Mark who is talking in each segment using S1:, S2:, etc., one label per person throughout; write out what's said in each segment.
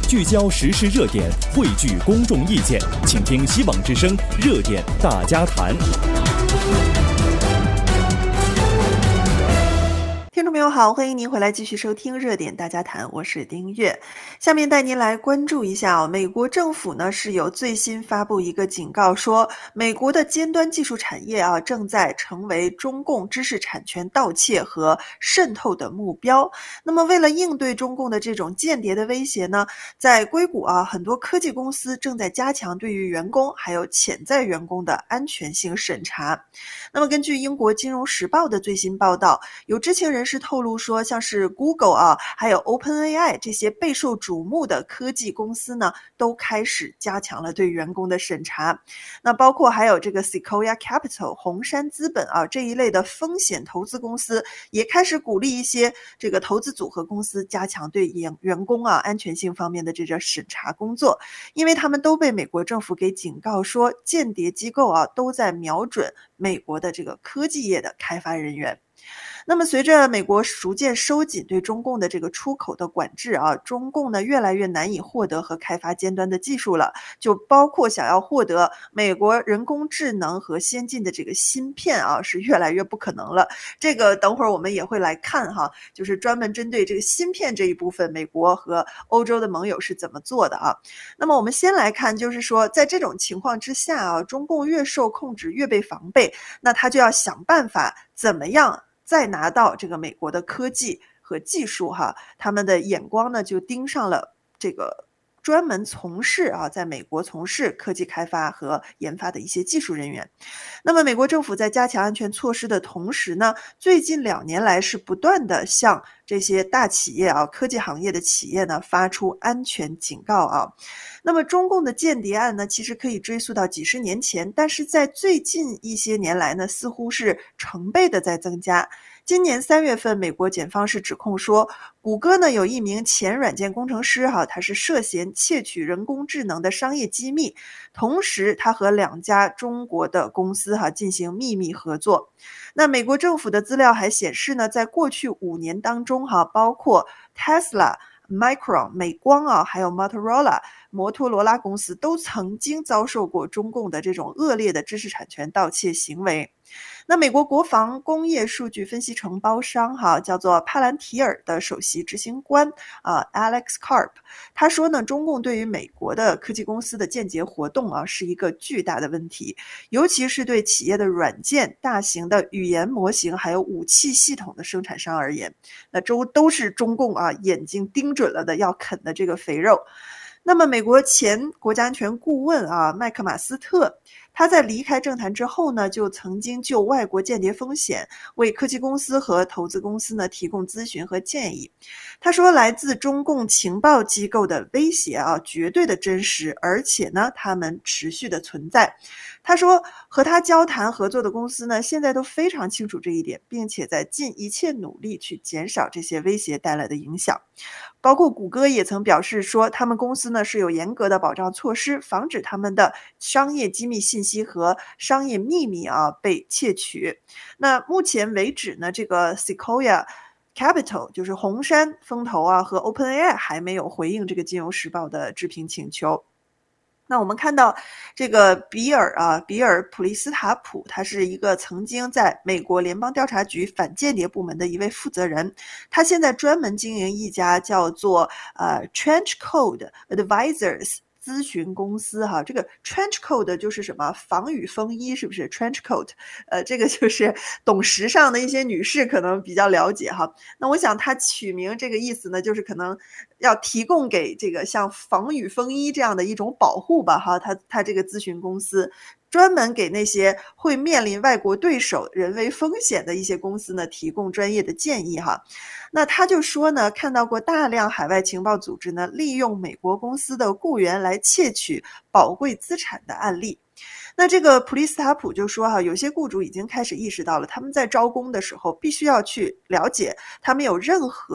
S1: 聚焦时事热点，汇聚公众意见，请听希望之声热点大家谈。
S2: 听众朋友好，欢迎您回来继续收听热点大家谈，我是丁月。下面带您来关注一下美国政府呢是有最新发布一个警告，说美国的尖端技术产业正在成为中共知识产权盗窃和渗透的目标。那么为了应对中共的这种间谍的威胁呢，在硅谷很多科技公司正在加强对于员工还有潜在员工的安全性审查。那么根据英国金融时报的最新报道，有知情人士透露说，像是 Google 还有 OpenAI 这些备受瞩目的科技公司呢，都开始加强了对员工的审查。那包括还有这个 Sequoia Capital 红杉资本这一类的风险投资公司，也开始鼓励一些这个投资组合公司加强对员工安全性方面的这个审查工作，因为他们都被美国政府给警告说，间谍机构都在瞄准美国的这个科技业的开发人员。那么随着美国逐渐收紧对中共的这个出口的管制中共呢越来越难以获得和开发尖端的技术了，就包括想要获得美国人工智能和先进的这个芯片是越来越不可能了。这个等会儿我们也会来看就是专门针对这个芯片这一部分，美国和欧洲的盟友是怎么做的那么我们先来看，就是说在这种情况之下中共越受控制越被防备，那他就要想办法怎么样再拿到这个美国的科技和技术他们的眼光呢就盯上了这个专门从事在美国从事科技开发和研发的一些技术人员。那么美国政府在加强安全措施的同时呢，最近2年来是不断的向这些大企业科技行业的企业呢发出安全警告那么中共的间谍案呢，其实可以追溯到几十年前，但是在最近一些年来呢，似乎是成倍的在增加。今年3月份，美国检方是指控说，谷歌呢有一名前软件工程师他是涉嫌窃取人工智能的商业机密，同时他和2家中国的公司进行秘密合作。那美国政府的资料还显示呢，在过去5年当中包括 Tesla、Micron 美光还有 摩托罗拉公司都曾经遭受过中共的这种恶劣的知识产权盗窃行为。那美国国防工业数据分析承包商叫做帕兰提尔的首席执行官Alex Karp， 他说呢，中共对于美国的科技公司的间谍活动是一个巨大的问题，尤其是对企业的软件、大型的语言模型还有武器系统的生产商而言，那都是中共眼睛盯准了的要啃的这个肥肉。那么美国前国家安全顾问麦克马斯特，他在离开政坛之后呢，就曾经就外国间谍风险为科技公司和投资公司呢提供咨询和建议。他说，来自中共情报机构的威胁绝对的真实，而且呢他们持续的存在。他说，和他交谈合作的公司呢，现在都非常清楚这一点，并且在尽一切努力去减少这些威胁带来的影响。包括谷歌也曾表示说，他们公司呢是有严格的保障措施，防止他们的商业机密信息和商业秘密被窃取。那目前为止呢，这个 Sequoia Capital 就是红杉风投和 OpenAI 还没有回应这个金融时报的置评请求。那我们看到这个比尔普利斯塔普，他是一个曾经在美国联邦调查局反间谍部门的一位负责人，他现在专门经营一家叫做Trench Code Advisors咨询公司这个 trench coat 就是什么防雨风衣，是不是 trench coat？ 这个就是懂时尚的一些女士可能比较了解那我想他取名这个意思呢，就是可能要提供给这个像防雨风衣这样的一种保护吧他这个咨询公司专门给那些会面临外国对手人为风险的一些公司呢提供专业的建议那他就说呢，看到过大量海外情报组织呢利用美国公司的雇员来窃取宝贵资产的案例。那这个普利斯塔普就说有些雇主已经开始意识到了，他们在招工的时候必须要去了解他们有任何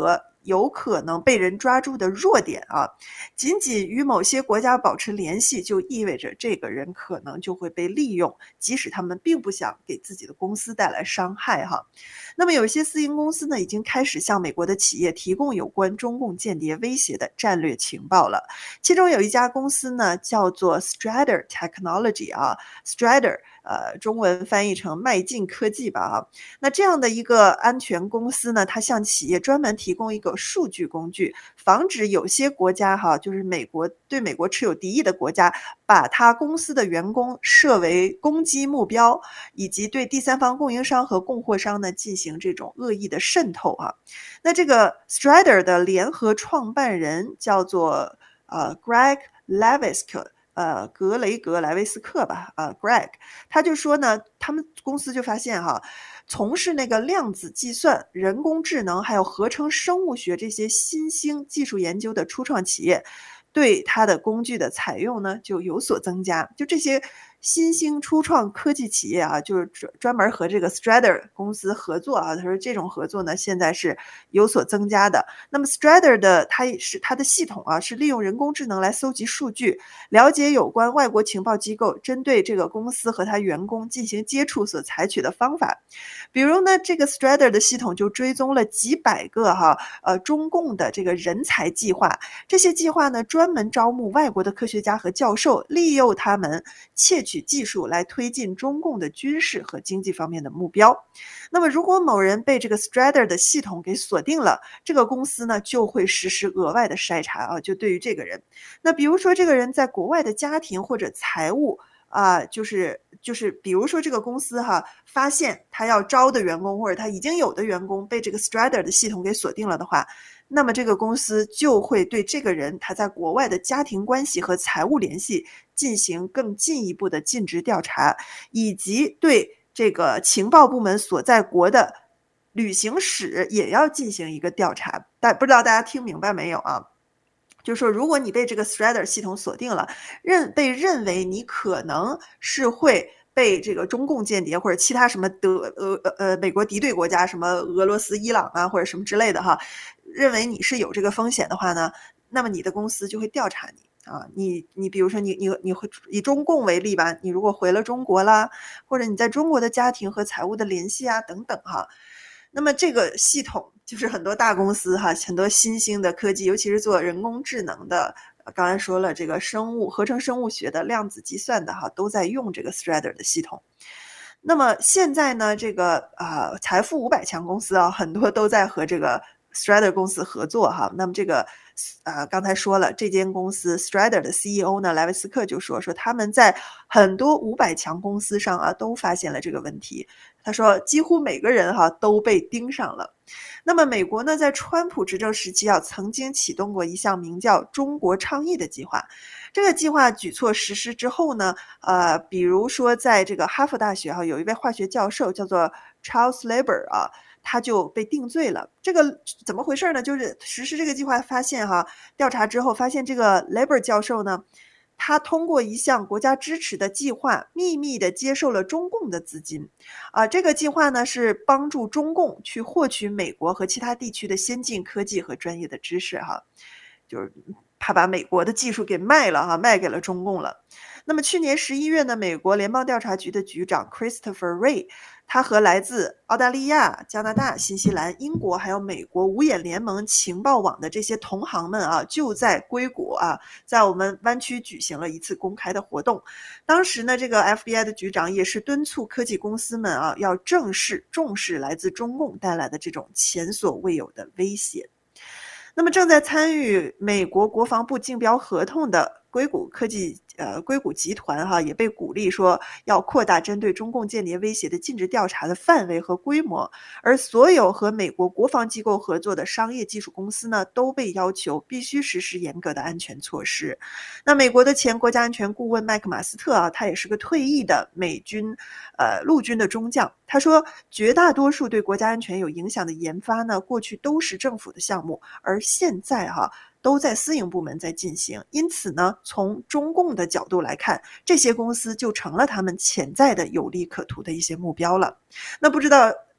S2: 有可能被人抓住的弱点啊。仅仅与某些国家保持联系，就意味着这个人可能就会被利用，即使他们并不想给自己的公司带来伤害哈。那么有些私营公司呢，已经开始向美国的企业提供有关中共间谍威胁的战略情报了。其中有一家公司呢，叫做 Strider Technology 啊 ，Strider中文翻译成迈进科技吧啊。那这样的一个安全公司呢，它向企业专门提供一个数据工具，防止有些国家就是对美国持有敌意的国家，把他公司的员工设为攻击目标，以及对第三方供应商和供货商呢进行这种恶意的渗透啊。那这个 Strider 的联合创办人叫做Greg Levisk。格雷格莱维斯克吧，Greg， 他就说呢，他们公司就发现从事那个量子计算、人工智能还有合成生物学这些新兴技术研究的初创企业，对它的工具的采用呢就有所增加。就这些新兴初创科技企业就是专门和这个 Strider 公司合作他说这种合作呢现在是有所增加的。那么 Strider 的它的系统是利用人工智能来搜集数据，了解有关外国情报机构针对这个公司和他员工进行接触所采取的方法。比如呢，这个 Strider 的系统就追踪了几百个中共的这个人才计划，这些计划呢专门招募外国的科学家和教授，利诱他们窃取技术来推进中共的军事和经济方面的目标。那么如果某人被这个 Strider 的系统给锁定了，这个公司呢就会实施额外的筛查就对于这个人。那比如说这个人在国外的家庭或者财务就是比如说这个公司发现他要招的员工或者他已经有的员工被这个 Strider 的系统给锁定了的话，那么这个公司就会对这个人他在国外的家庭关系和财务联系进行更进一步的尽职调查，以及对这个情报部门所在国的旅行史也要进行一个调查。但不知道大家听明白没有就是说如果你被这个 Strider 系统锁定了，被认为你可能是会被这个中共间谍或者其他什么美国敌对国家，什么俄罗斯、伊朗或者什么之类的认为你是有这个风险的话呢，那么你的公司就会调查你你比如说你会以中共为例吧，你如果回了中国啦，或者你在中国的家庭和财务的联系等等那么这个系统就是很多大公司很多新兴的科技，尤其是做人工智能的，刚才说了这个合成生物学的、量子计算的都在用这个 Strider 的系统。那么现在呢，这个财富500强公司很多都在和这个 Strider 公司合作那么这个刚才说了，这间公司 Strider 的 CEO 呢，莱维斯克就说他们在很多500强公司上都发现了这个问题。他说几乎每个人都被盯上了。那么美国呢，在川普执政时期曾经启动过一项名叫中国倡议的计划。这个计划举措实施之后呢，比如说在这个哈佛大学有一位化学教授叫做 Charles Lieber他就被定罪了。这个怎么回事呢？就是实施这个计划发现调查之后发现这个 Lieber 教授呢，他通过一项国家支持的计划秘密地接受了中共的资金这个计划呢是帮助中共去获取美国和其他地区的先进科技和专业的知识就是他把美国的技术给卖了卖给了中共了。那么去年11月呢，美国联邦调查局的局长 Christopher Wray， 他和来自澳大利亚、加拿大、新西兰、英国还有美国五眼联盟情报网的这些同行们就在硅谷在我们湾区举行了一次公开的活动。当时呢，这个 FBI 的局长也是敦促科技公司们要重视来自中共带来的这种前所未有的威胁。那么正在参与美国国防部竞标合同的硅谷集团也被鼓励说要扩大针对中共间谍威胁的尽职调查的范围和规模，而所有和美国国防机构合作的商业技术公司呢，都被要求必须实施严格的安全措施。那美国的前国家安全顾问麦克马斯特他也是个退役的美军陆军的中将，他说绝大多数对国家安全有影响的研发呢，过去都是政府的项目，而现在都在私营部门在进行，因此呢，从中共的角度来看，这些公司就成了他们潜在的有利可图的一些目标了。那不知道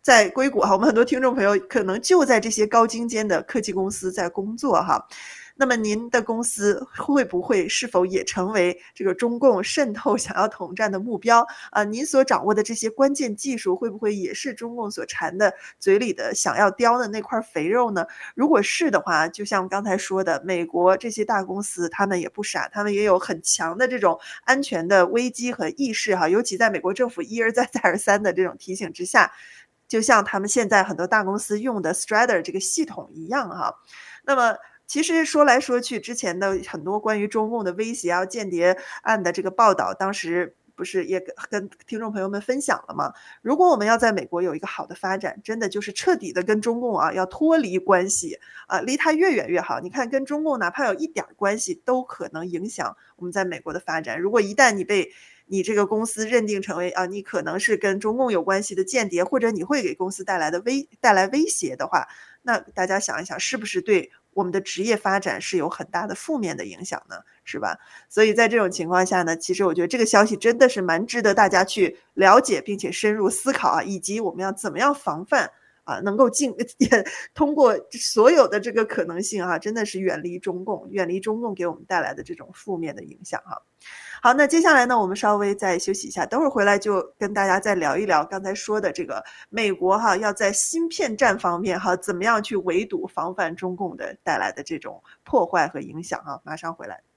S2: 在硅谷哈，我们很多听众朋友可能就在这些高精尖的科技公司在工作哈。那么您的公司是否也成为这个中共渗透想要统战的目标？您所掌握的这些关键技术会不会也是中共所馋的嘴里的想要叼的那块肥肉呢？如果是的话，就像刚才说的，美国这些大公司他们也不傻，他们也有很强的这种安全的危机和意识哈，尤其在美国政府一而再再而三的这种提醒之下，就像他们现在很多大公司用的 Strider 这个系统一样哈。那么其实说来说去，之前的很多关于中共的威胁间谍案的这个报道，当时不是也跟听众朋友们分享了吗？如果我们要在美国有一个好的发展，真的就是彻底的跟中共要脱离关系，离它越远越好。你看跟中共哪怕有一点关系，都可能影响我们在美国的发展。如果一旦你这个公司认定成为你可能是跟中共有关系的间谍，或者你会给公司带来威胁的话，那大家想一想，是不是对我们的职业发展是有很大的负面的影响呢？是吧？所以在这种情况下呢，其实我觉得这个消息真的是蛮值得大家去了解，并且深入思考以及我们要怎么样防范能够通过所有的这个可能性真的是远离中共给我们带来的这种负面的影响哈。好，那接下来呢，我们稍微再休息一下，等会儿回来就跟大家再聊一聊刚才说的这个美国要在芯片战方面怎么样去围堵防范中共的带来的这种破坏和影响马上回来。